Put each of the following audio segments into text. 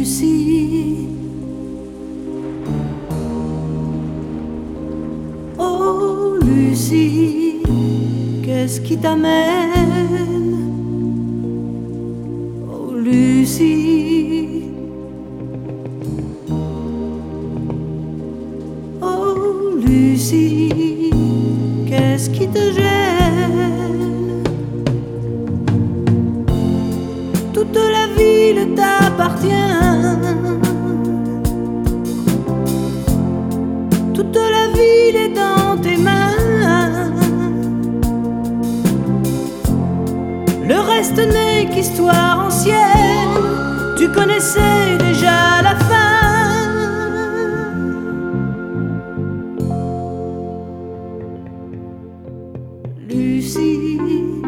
Lucie. Oh Lucie, qu'est-ce qui t'amène? Oh Lucie. Oh Lucie, qu'est-ce qui te gêne? Toute la ville t'appartient, toute la ville est dans tes mains. Le reste n'est qu'histoire ancienne, tu connaissais déjà la fin. Lucie.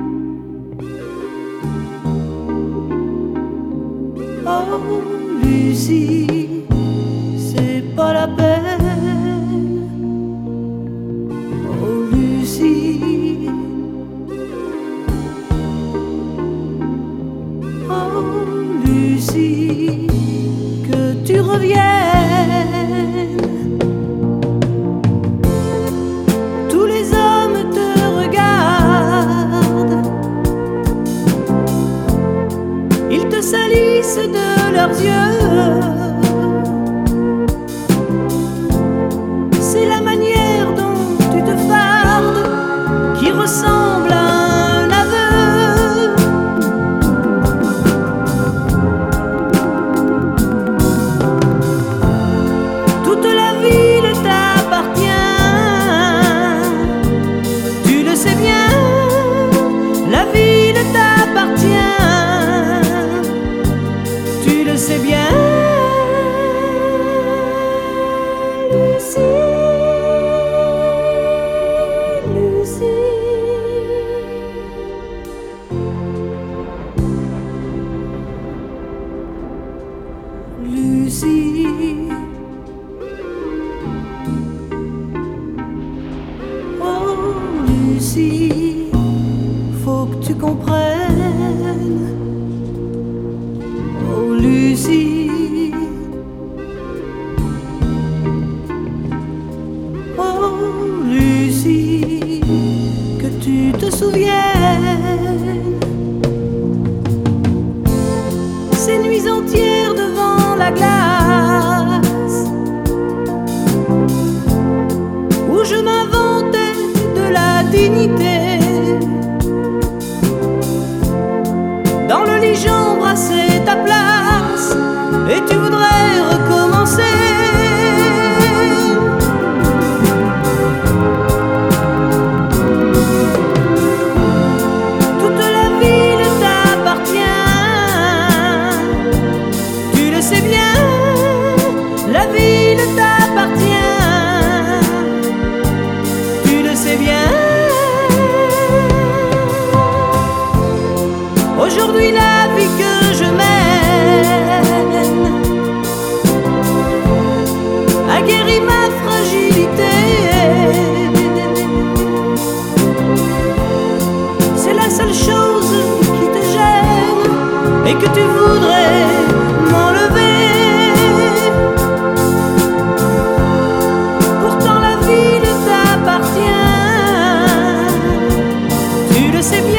Oh Lucie, c'est pas la peine. Oh Lucie. Oh Lucie, que tu reviennes. Tous les hommes te regardent, ils te salissent de leurs yeux. C'est la manière dont tu te fardes qui ressemble à un aveu. Toute la ville t'appartient, tu le sais bien, la ville t'appartient. Tu le sais bien, Lucie, Lucie. Lucie. Oh Lucie, faut que tu comprennes. Oh Lucie. Oh Lucie, que tu te souviennes. Ces nuits entières devant la glace, où je m'inventais de la dignité. Dans le lit j'embrassais ta place, et tu voudrais recommencer. Toute la ville t'appartient, tu le sais bien, la ville t'appartient. Tu le sais bien. Aujourd'hui la vie que je mène a guéri ma fragilité. C'est la seule chose qui te gêne et que tu voudrais m'enlever. Pourtant la ville t'appartient, tu le sais bien.